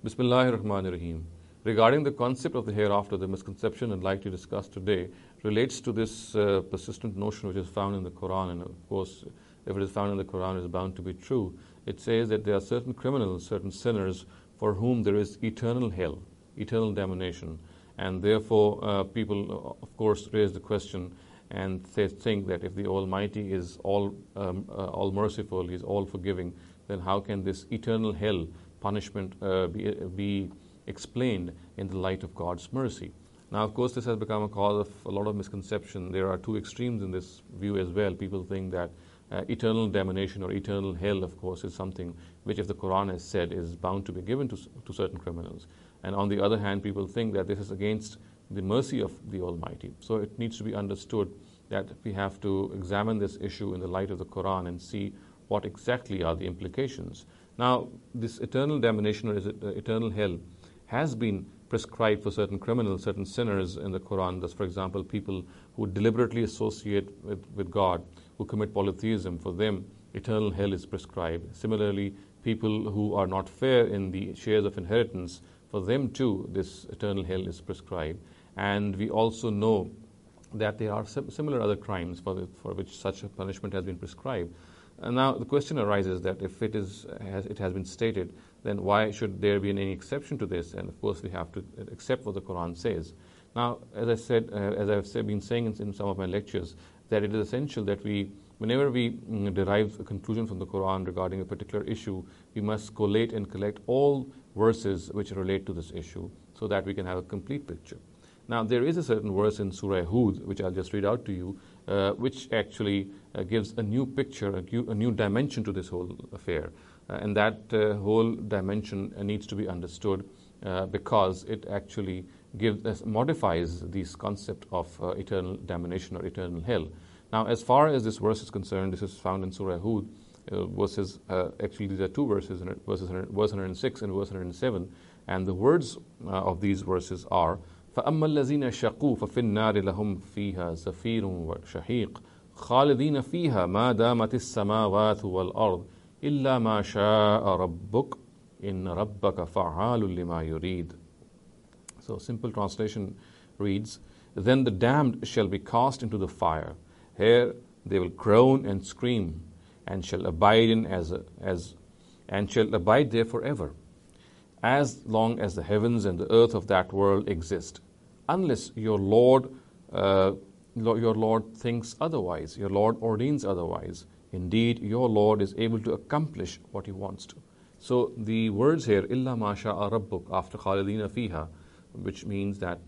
Bismillahir Rahmanir Rahim. Regarding the concept of the hereafter, the misconception I'd like to discuss today relates to this persistent notion which is found in the Quran. And of course, if it is found in the Quran, it is bound to be true. It says that there are certain criminals, certain sinners, for whom there is eternal hell, eternal damnation. And therefore, people, of course, raise the question and they think that if the Almighty is all merciful, He is all forgiving, then how can this eternal hell punishment be explained in the light of God's mercy? Now, of course, this has become a cause of a lot of misconception. There are two extremes in this view as well. People think that eternal damnation or eternal hell, of course, is something which, if the Quran has said, is bound to be given to certain criminals. And on the other hand, people think that this is against the mercy of the Almighty. So it needs to be understood that we have to examine this issue in the light of the Quran and see what exactly are the implications. Now, this eternal damnation or eternal hell has been prescribed for certain criminals, certain sinners in the Quran. Thus, for example, people who deliberately associate with God, who commit polytheism, for them eternal hell is prescribed. Similarly, people who are not fair in the shares of inheritance, for them too this eternal hell is prescribed. And we also know that there are similar other crimes for which such a punishment has been prescribed. And now the question arises that if it has been stated, then why should there be any exception to this? And of course, we have to accept what the Quran says. Now, as I said, been saying in some of my lectures, that it is essential that whenever we derive a conclusion from the Quran regarding a particular issue, we must collate and collect all verses which relate to this issue so that we can have a complete picture. Now, there is a certain verse in Surah Hud, which I'll just read out to you, which actually gives a new picture, a new dimension to this whole affair. And that whole dimension needs to be understood because it actually modifies this concept of eternal damnation or eternal hell. Now, as far as this verse is concerned, this is found in Surah Hud, actually these are two verses, verse 106 and verse 107, and the words of these verses are, فَأَمَّا الَّذِينَ شَقُوا فَفِي النَّارِ لَهُمْ فِيهَا زَفِيرٌ وَشَهِيقٌ خَالِدِينَ فِيهَا مَا دَامَتِ السَّمَاوَاتُ وَالْأَرْضُ إِلَّا مَا شَاءَ رَبُّكَ إِنَّ رَبَّكَ فَعَّالٌ لِمَا يُرِيدُ. So simple translation reads, then the damned shall be cast into the fire. Here they will groan and scream, and shall abide there forever, as long as the heavens and the earth of that world exist, unless your Lord thinks otherwise, your Lord ordains otherwise. Indeed, your Lord is able to accomplish what He wants to. So the words here, إِلَّا مَا شَاءَ رَبُّكَ, after خَالِدِينَ فِيهَا, which means that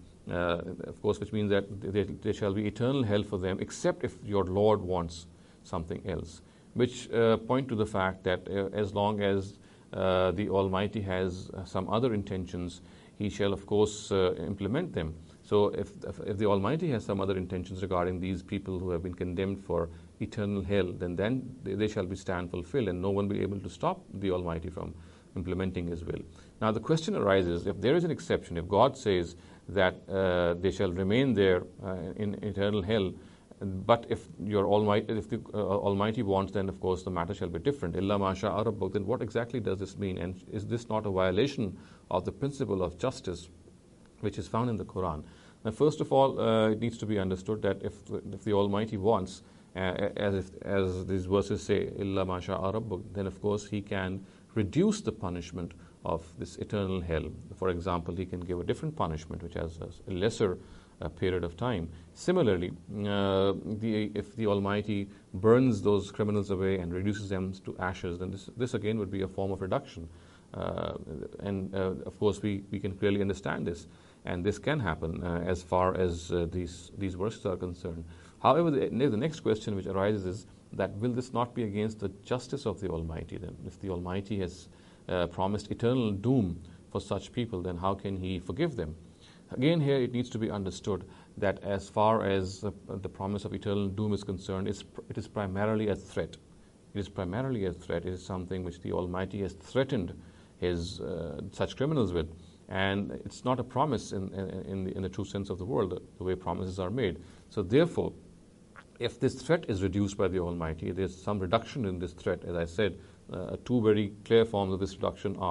there shall be eternal hell for them, except if your Lord wants something else, which point to the fact that as long as the Almighty has some other intentions, He shall of course implement them. So if the Almighty has some other intentions regarding these people who have been condemned for eternal hell, then they shall be stand fulfilled, and no one will be able to stop the Almighty from implementing His will. Now the question arises, if there is an exception, if God says that they shall remain there in eternal hell, but if the Almighty wants, then of course the matter shall be different. Illa ma sha'a rabbuk. Then what exactly does this mean? And is this not a violation of the principle of justice, which is found in the Quran? Now, first of all, it needs to be understood that if the Almighty wants, as these verses say, illa ma sha'a rabbuk, then of course He can reduce the punishment of this eternal hell. For example, He can give a different punishment which has a lesser period of time. Similarly, if the Almighty burns those criminals away and reduces them to ashes, then this again would be a form of reduction. And of course, we can clearly understand this, and this can happen as far as these verses are concerned. However, the next question which arises is that will this not be against the justice of the Almighty? Then, if the Almighty has promised eternal doom for such people, then how can He forgive them? Again, here it needs to be understood that as far as the promise of eternal doom is concerned, it is primarily a threat. It is primarily a threat. It is something which the Almighty has threatened such criminals with, and it's not a promise in the true sense of the word, the way promises are made. So therefore, if this threat is reduced by the Almighty, there's some reduction in this threat. As I said, two very clear forms of this reduction are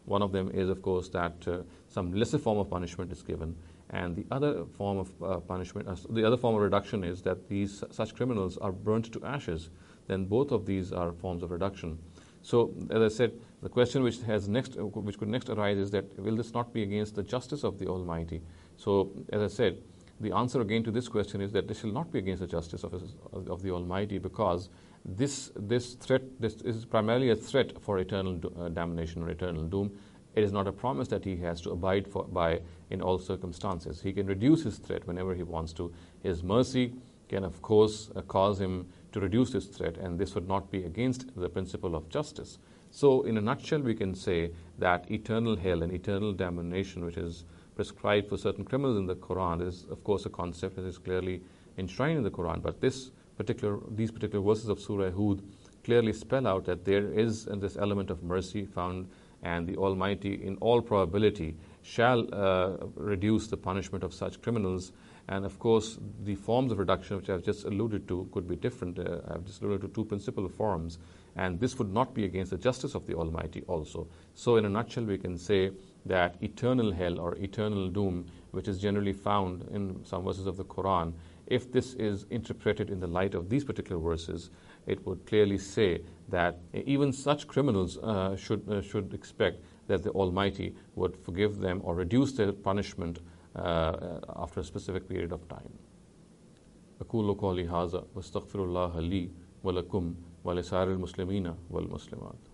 One of them is, of course, that some lesser form of punishment is given, and the other form of punishment, the other form of reduction is that such criminals are burnt to ashes. Then both of these are forms of reduction. So, as I said, the question which could next arise is that will this not be against the justice of the Almighty? So, as I said, the answer again to this question is that this shall not be against the justice of the Almighty, because this is primarily a threat for eternal damnation or eternal doom. It is not a promise that he has to abide by in all circumstances. He can reduce his threat whenever he wants to. His mercy can, of course, cause him to reduce his threat, and this would not be against the principle of justice. So, in a nutshell, we can say that eternal hell and eternal damnation, which is prescribed for certain criminals in the Quran, is, of course, a concept that is clearly enshrined in the Quran. But these particular verses of Surah Hud clearly spell out that there is this element of mercy found, and the Almighty, in all probability, shall reduce the punishment of such criminals. And of course, the forms of reduction which I have just alluded to could be different. I have just alluded to two principal forms, and this would not be against the justice of the Almighty also. So, in a nutshell, we can say that eternal hell or eternal doom, which is generally found in some verses of the Quran, if this is interpreted in the light of these particular verses, it would clearly say that even such criminals should expect that the Almighty would forgive them or reduce their punishment after a specific period of time. أقول قولي هذا واستغفر الله لي ولكم ولسائر المسلمين والمسلمات.